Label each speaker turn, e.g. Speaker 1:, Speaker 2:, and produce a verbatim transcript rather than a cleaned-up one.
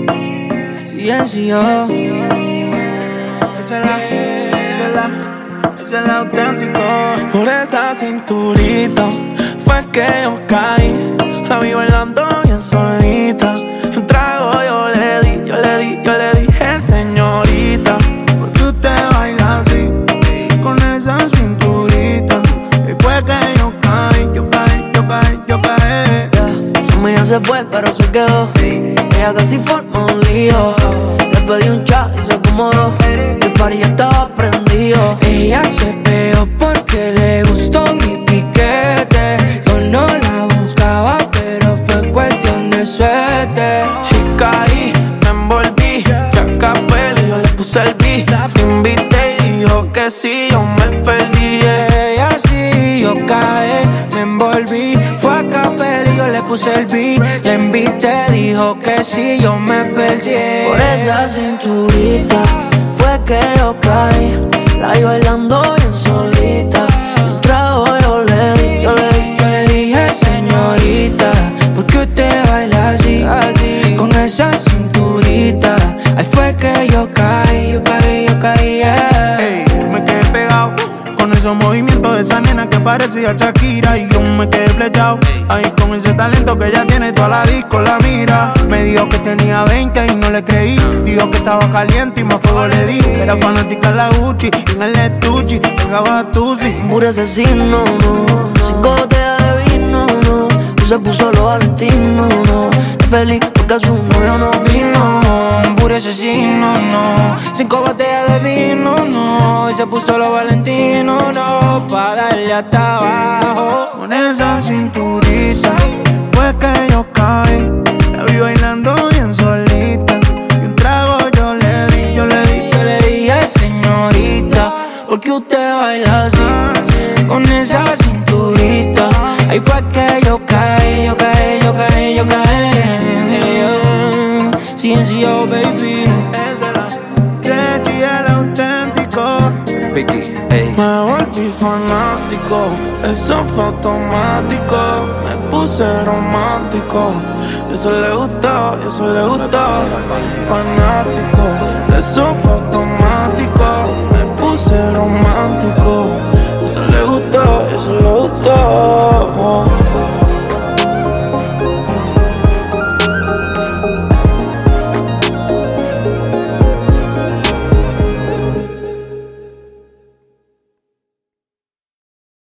Speaker 1: Silencio.
Speaker 2: Esa es la, esa es la, esa es la auténtico.
Speaker 3: Por esa cinturita fue que yo caí. La vi bailando bien solita. Un trago yo le di, yo le di, yo le dije señorita.
Speaker 2: ¿Por qué usted baila así? Con esa cinturita. Y fue que yo caí, yo caí, yo caí, yo caí.
Speaker 1: Yeah. Su amiga se fue pero se quedó. Ella casi forma un lío. Le pedí un chat y se acomodó. El party ya estaba prendido. Ella se peó porque le gustó mi piquete. Yo no la buscaba pero fue cuestión de suerte.
Speaker 3: Y caí, me envolví. Fui a capela y yo le puse el beat. Te invité y dijo que sí, yo me perdí.
Speaker 1: Ella sí, yo caí, me envolví. Fue a capela y yo le puse el beat. Le invité, dijo que sí, yo me perdí. Por esa cinturita fue que yo caí. La vi bailando bien solita. Un trago yo le di, yo le di, yo le dije señorita. ¿Por qué usted baila así? así? Con esa cinturita. Ahí fue que yo caí, yo caí, yo caí, yeah.
Speaker 2: Ey, me quedé pegado con esos movimientos de esa nena que parecía Shakira. Y yo me quedé flechado ahí con ese talento que ella tiene, toda la disco la mira. Me dijo que tenía veinte y no le creí. Dijo que estaba caliente y más fuego le di. Que era fanática de la Gucci y en el estuche pegaba Tusi.
Speaker 1: Puro asesino, no. Cinco botellas de vino, no. Y se puso los Valentino, no. Está feliz porque su novio no vino. Puro asesino, no. Cinco botellas de vino, no. Y se puso los Valentino, no. Pa' darle hasta abajo.
Speaker 2: Con esa cinturita fue que yo caí. La vi bailando bien solita. Y un trago yo le di, yo le di.
Speaker 1: Yo le dije señorita, porque usted baila así. Con esa cinturita. Ahí fue que yo caí, yo caí, yo caí, yo caí. C N C O, baby.
Speaker 2: Reggie el auténtico.
Speaker 3: Piqui, ey. Me volví fanático, eso fue automático. Me puse romántico, y eso le gustó, y eso le gustó. Fanático, eso fue automático. Me puse romántico, y eso le gustó, y eso le gustó.